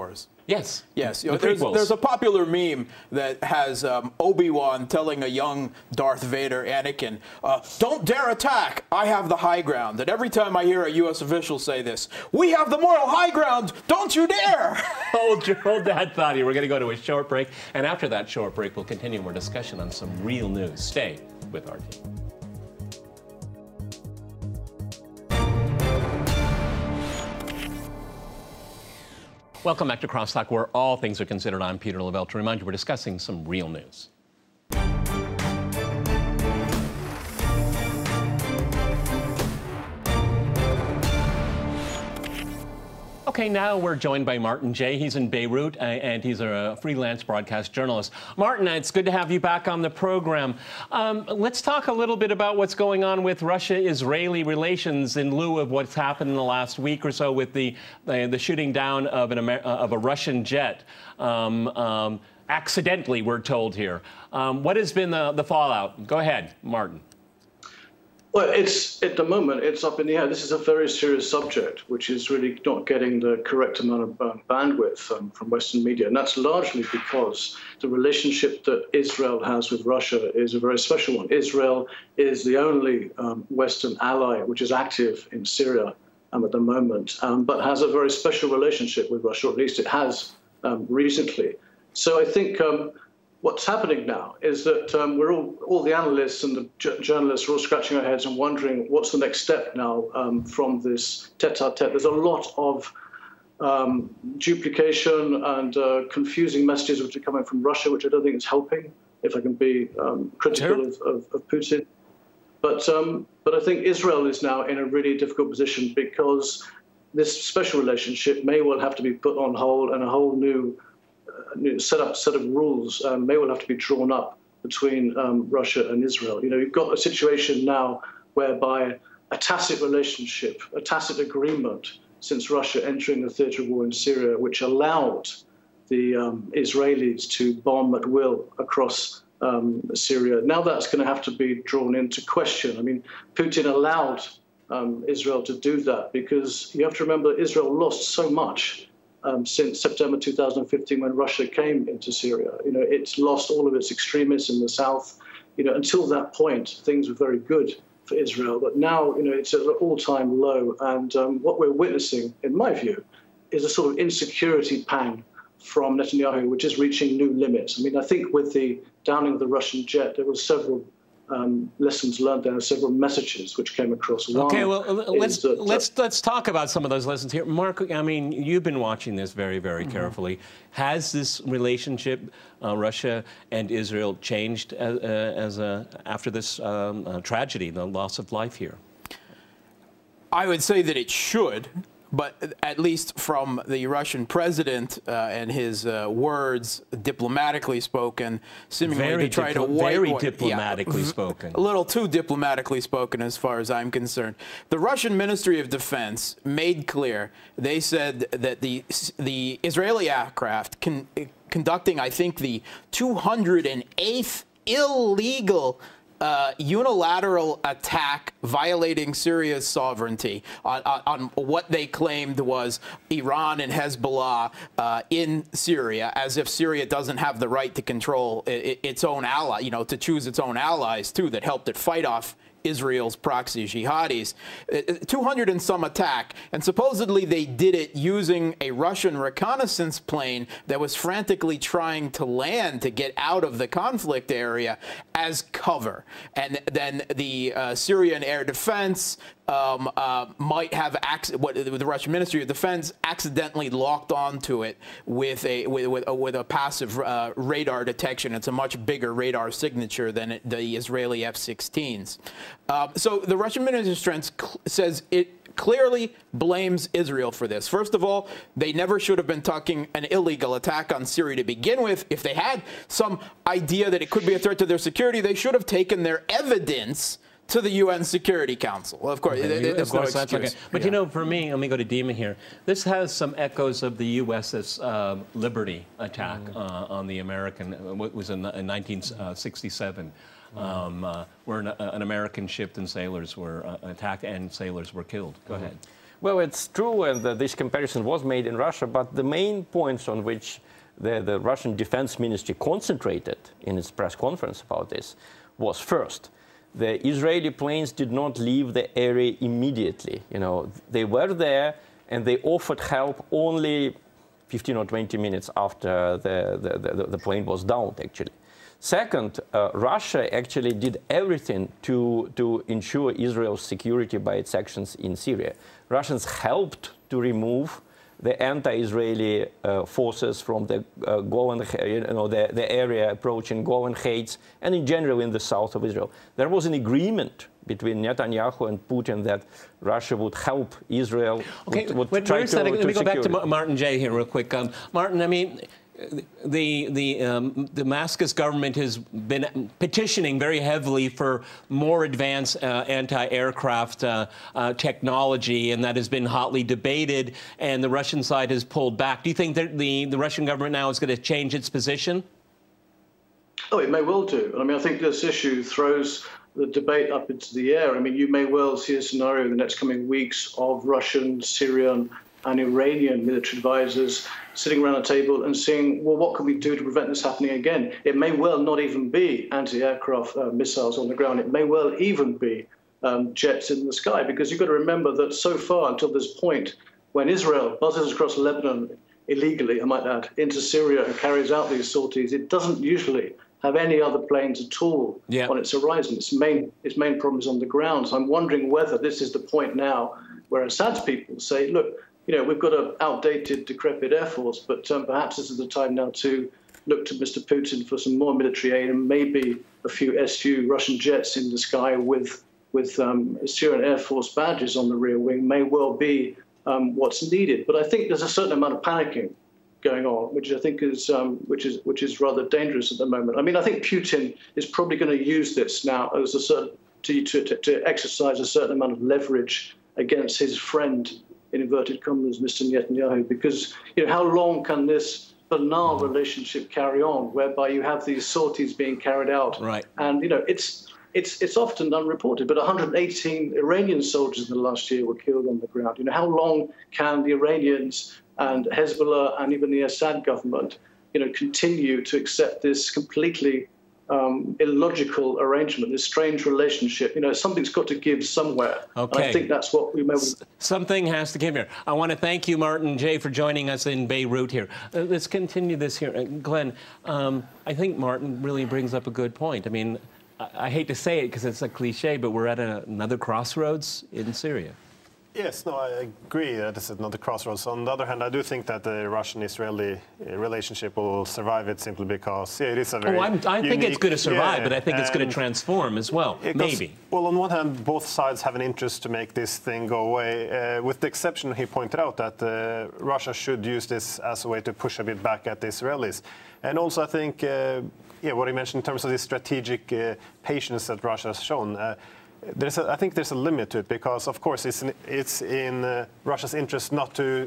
Yes. Yes. You know, The there's, prequels. there's a popular meme that has um, Obi-Wan telling a young Darth Vader, Anakin, uh, don't dare attack. I have the high ground. And every time I hear a U S official say this, we have the moral high ground. Don't you dare. Hold, your, hold that thought here. We're going to go to a short break. And after that short break, we'll continue our discussion on some real news. Stay with R T. Welcome back to Crosstalk, where all things are considered. I'm Peter Lavelle. To remind you, we're discussing some real news. Okay, now we're joined by Martin Jay. He's in Beirut, uh, and he's a freelance broadcast journalist. Martin, it's good to have you back on the program. Um, let's talk a little bit about what's going on with Russia-Israeli relations in lieu of what's happened in the last week or so with the the, the shooting down of, an Amer uh, of a Russian jet. Um, um, accidentally, we're told here. Um, what has been the, the fallout? Go ahead, Martin. Well, it's at the moment, it's up in the air. This is a very serious subject, which is really not getting the correct amount of uh, bandwidth um, from Western media. And that's largely because the relationship that Israel has with Russia is a very special one. Israel is the only um, Western ally which is active in Syria um, at the moment, um, but has a very special relationship with Russia, or at least it has um, recently. So I think um, what's happening now is that um, we're all, all the analysts and the j journalists are all scratching our heads and wondering what's the next step now um, from this tete-a-tete. There's a lot of um, duplication and uh, confusing messages which are coming from Russia, which I don't think is helping, if I can be um, critical Sure. of, of, of Putin. But, um, but I think Israel is now in a really difficult position because this special relationship may well have to be put on hold, and a whole new New set up set of rules um, may well have to be drawn up between um, Russia and Israel. You know, you've got a situation now whereby a tacit relationship, a tacit agreement since Russia entering the theater of war in Syria, which allowed the um, Israelis to bomb at will across um, Syria. Now that's going to have to be drawn into question. I mean, Putin allowed um, Israel to do that because you have to remember Israel lost so much Um, since September two thousand fifteen, when Russia came into Syria. You know, it's lost all of its extremists in the south. You know, until that point, things were very good for Israel. But now, you know, it's at an all-time low. And um, what we're witnessing, in my view, is a sort of insecurity pang from Netanyahu, which is reaching new limits. I mean, I think with the downing of the Russian jet, there were several Um, lessons learned. There are several messages which came across. One okay, well, let's that, uh, let's let's talk about some of those lessons here, Mark. I mean, you've been watching this very, very mm-hmm. carefully. Has this relationship, uh, Russia and Israel, changed as, uh, as a, after this um, uh, tragedy, the loss of life here? I would say that it should. But at least from the Russian president uh, and his uh, words, diplomatically spoken, seemingly very to try to diplo- very white, diplomatically yeah, spoken. A little too diplomatically spoken, as far as I'm concerned. The Russian Ministry of Defense made clear. They said that the the Israeli aircraft con, conducting, I think, the two hundred eighth illegal Uh, unilateral attack violating Syria's sovereignty on, on, on what they claimed was Iran and Hezbollah uh, in Syria, as if Syria doesn't have the right to control it, its own ally, you know, to choose its own allies, too, that helped it fight off Israel's proxy jihadis. two hundred and some attack, and supposedly they did it using a Russian reconnaissance plane that was frantically trying to land to get out of the conflict area as cover. And then the uh, Syrian air defense um, uh, might have, what the Russian Ministry of Defense accidentally locked onto it with a with, with, uh, with a passive uh, radar detection. It's a much bigger radar signature than it, the Israeli F sixteens. Uh, so the Russian Ministry of Defense says it clearly blames Israel for this. First of all, they never should have been talking an illegal attack on Syria to begin with. If they had some idea that it could be a threat to their security, they should have taken their evidence to the U N Security Council. Well, of course, okay, there's of course no that's excuse. okay. But, yeah. you know, for me, let me go to Dima here. This has some echoes of the U S S uh, Liberty attack mm. uh, on the American, what was in, in nineteen sixty-seven. Um, uh, where an, uh, an American ship and sailors were uh, attacked and sailors were killed. Go mm-hmm. ahead. Well, it's true, and uh, this comparison was made in Russia, but the main points on which the, the Russian Defense Ministry concentrated in its press conference about this was, first, the Israeli planes did not leave the area immediately. You know, they were there, and they offered help only fifteen or twenty minutes after the, the, the, the plane was downed, actually. Second, uh, Russia actually did everything to, to ensure Israel's security by its actions in Syria. Russians helped to remove the anti-Israeli uh, forces from the uh, Golan, you know, the, the area approaching Golan Heights, and in general in the south of Israel. There was an agreement between Netanyahu and Putin that Russia would help Israel. Okay, would, would wait, try wait a to, second. to Let me go back to secure it. Martin J. here real quick. Um, Martin, I mean, the the um, Damascus government has been petitioning very heavily for more advanced uh, anti-aircraft uh, uh, technology, and that has been hotly debated, and the Russian side has pulled back. Do you think that the, the Russian government now is going to change its position? Oh, it may well do. I mean, I think this issue throws the debate up into the air. I mean, you may well see a scenario in the next coming weeks of Russian, Syrian, and Iranian military advisors sitting around a table and saying, well, what can we do to prevent this happening again? It may well not even be anti-aircraft uh, missiles on the ground. It may well even be um, jets in the sky, because you've got to remember that so far until this point, when Israel buzzes across Lebanon illegally, I might add, into Syria and carries out these sorties, it doesn't usually have any other planes at all yeah. on its horizon. Its main, its main problem is on the ground. So I'm wondering whether this is the point now where Assad's people say, look, you know, we've got an outdated, decrepit Air Force, but um, perhaps this is the time now to look to Mister Putin for some more military aid and maybe a few S U Russian jets in the sky with, with um, Syrian Air Force badges on the rear wing may well be um, what's needed. But I think there's a certain amount of panicking going on, which I think is um, which is which is rather dangerous at the moment. I mean, I think Putin is probably going to use this now as a certain to, to to exercise a certain amount of leverage against his friend, in inverted commas, Mister Netanyahu, because you know how long can this banal relationship carry on, whereby you have these sorties being carried out, right? And you know it's. It's, it's often unreported, but one hundred eighteen Iranian soldiers in the last year were killed on the ground. You know, how long can the Iranians and Hezbollah and even the Assad government, you know, continue to accept this completely um, illogical arrangement, this strange relationship? You know, something's got to give somewhere. Okay. And I think that's what we may... S- something has to give here. I want to thank you, Martin J., for joining us in Beirut here. Uh, let's continue this here. Uh, Glenn, um, I think Martin really brings up a good point. I mean, I hate to say it because it's a cliche, but we're at a, another crossroads in Syria. Yes, no, I agree that it's another crossroads. On the other hand, I do think that the Russian-Israeli relationship will survive it simply because yeah, it is a very Oh, I'm, I unique, think it's going to survive, yeah, but I think it's going to transform as well, maybe. Well, on one hand, both sides have an interest to make this thing go away, uh, with the exception, he pointed out, that uh, Russia should use this as a way to push a bit back at the Israelis. And also, I think... Uh, Yeah, what he mentioned in terms of the strategic uh, patience that Russia has shown, uh, there's a, I think there's a limit to it because, of course, it's in, it's in uh, Russia's interest not to,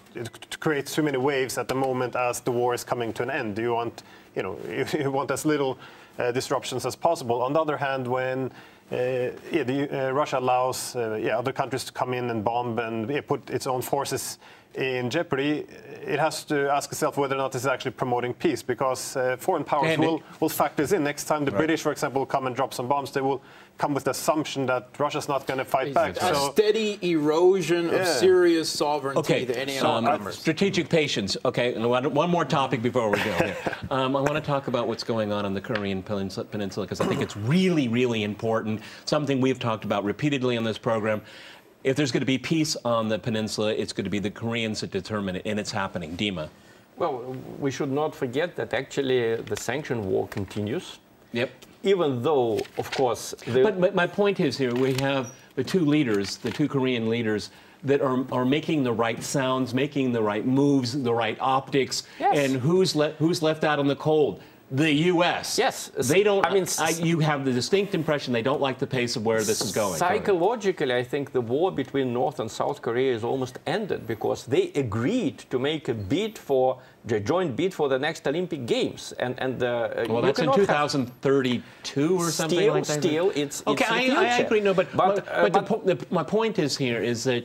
to create too many waves at the moment as the war is coming to an end. You want, you know, you want as little uh, disruptions as possible. On the other hand, when uh, yeah, the, uh, Russia allows uh, yeah, other countries to come in and bomb and yeah, put its own forces in jeopardy, it has to ask itself whether or not it's actually promoting peace, because uh, foreign powers will, will factor this in. Next time the right. British, for example, come and drop some bombs, they will come with the assumption that Russia's not going to fight back. A so, steady erosion yeah. of Syria's sovereignty okay. to any so, other um, strategic patience. Okay, and one, one more topic before we go here. um, I want to talk about what's going on on the Korean Peninsula, because I think it's really, really important, something we've talked about repeatedly on this program. If there's going to be peace on the peninsula, it's going to be the Koreans that determine it, and it's happening. Dima. Well, we should not forget that actually the sanction war continues. Yep. Even though, of course... The but, but my point is here, we have the two leaders, the two Korean leaders, that are, are making the right sounds, making the right moves, the right optics, yes. and who's, le- who's left out in the cold? The U S Yes. They don't, I mean, I, you have the distinct impression they don't like the pace of where this is going. Psychologically, I think the war between North and South Korea is almost ended because they agreed to make a bid for the joint bid for the next Olympic Games. And, and uh, well, that's in two thousand thirty-two or something still, like that. Still, it's, okay, it's I, I agree. No, but, but, but, uh, but but the, the, my point is here is that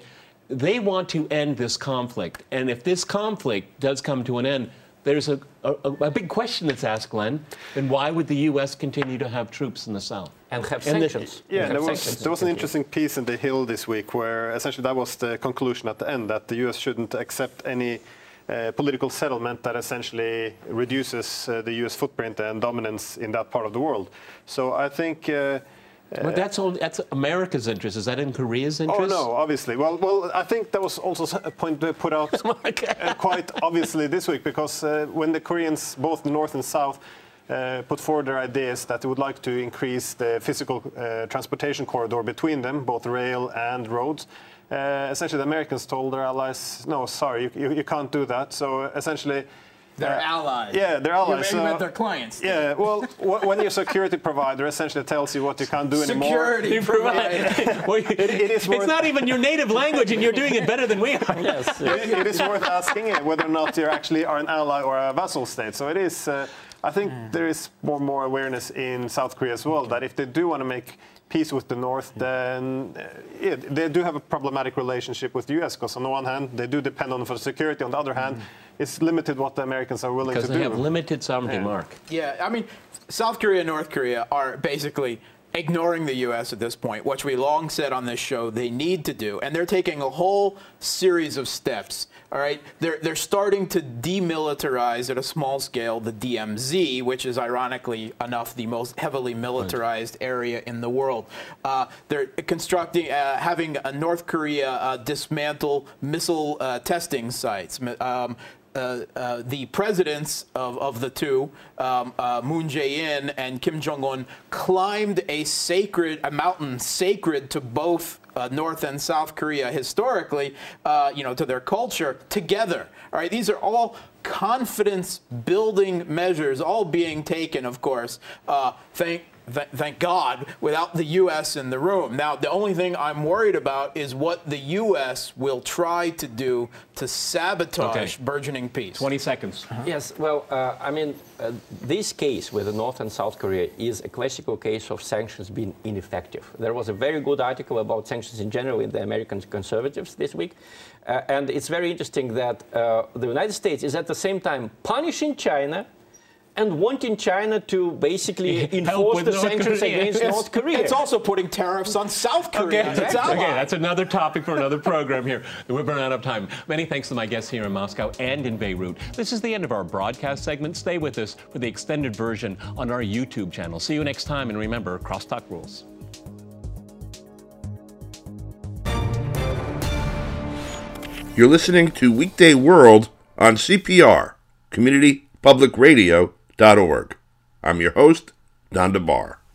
they want to end this conflict. And if this conflict does come to an end, there's a, a, a big question that's asked, Glenn, then why would the U S continue to have troops in the South? And have And the- sanctions. Yeah, And there have was sanctions there was an continue. interesting piece in The Hill this week where essentially that was the conclusion at the end, that the U S shouldn't accept any uh, political settlement that essentially reduces uh, the U S footprint and dominance in that part of the world. So I think. Uh, But that's all, that's America's interest. Is that in Korea's Oh interest? no, obviously. Well, well, I think that was also a point they put out uh, quite obviously this week, because uh, when the Koreans, both the North and South, uh, put forward their ideas that they would like to increase the physical uh, transportation corridor between them, both rail and roads, uh, essentially the Americans told their allies, no, sorry, you, you, you can't do that. So essentially. They're uh, allies. Yeah, they're allies. You so- meant their clients. Yeah, well, wh- when your security provider essentially tells you what you can't do anymore. Security You provide- provider. Well, it is it's worth- not even your native language, and you're doing it better than we are. Yes. it, it is worth asking uh, whether or not you actually are an ally or a vassal state. So it is. Uh, I think there is more and more awareness in South Korea as well that if they do want to make peace with the North, then uh, yeah, they do have a problematic relationship with the U S, because on the one hand they do depend on them for security. On the other hand, it's limited what the Americans are willing Because to they do. have limited sovereignty, Mark. Yeah, I mean, South Korea and North Korea are basically ignoring the U S at this point, which we long said on this show they need to do. And they're taking a whole series of steps. All right, they're they're starting to demilitarize at a small scale the D M Z, which is ironically enough the most heavily militarized area in the world. Uh, they're constructing, uh, having a North Korea uh, dismantle missile uh, testing sites. Um, Uh, uh, the presidents of, of the two, um, uh, Moon Jae-in and Kim Jong-un, climbed a sacred, a mountain sacred to both uh, North and South Korea historically, uh, you know, to their culture, together. All right, these are all confidence-building measures, all being taken, of course. Uh, thank. Th- thank God, without the U S in the room. Now, the only thing I'm worried about is what the U S will try to do to sabotage Okay. burgeoning peace. twenty seconds. Yes, well, uh, I mean, uh, this case with North and South Korea is a classical case of sanctions being ineffective. There was a very good article about sanctions in general in the American Conservatives this week. Uh, and it's very interesting that uh, the United States is at the same time punishing China and wanting China to basically Help enforce with the North sanctions Korea. against It's- North Korea. It's also putting tariffs on South Korea. Okay, It's its okay, ally. that's another topic for another program here. We've run out of time. Many thanks to my guests here in Moscow and in Beirut. This is the end of our broadcast segment. Stay with us for the extended version on our YouTube channel. See you next time, and remember, crosstalk rules. You're listening to Weekday World on C P R, community public radio dot org. I'm your host, Don DeBar.